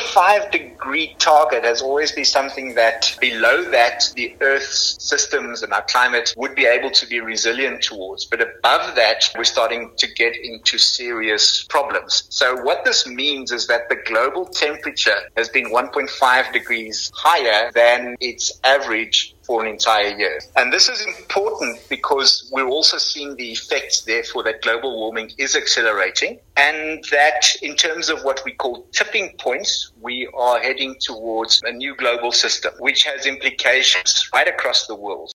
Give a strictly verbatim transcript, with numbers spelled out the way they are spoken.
five degree target has always been something that below that, the Earth's systems and our climate would be able to be resilient towards. But above that, we're starting to get into serious problems. So what this means is that the global temperature has been one point five degrees higher than its average for an entire year. And this is important because we're also seeing the effects, therefore, that global warming is accelerating, and that in terms of what we call tipping points, we are heading towards a new global system, which has implications right across the world.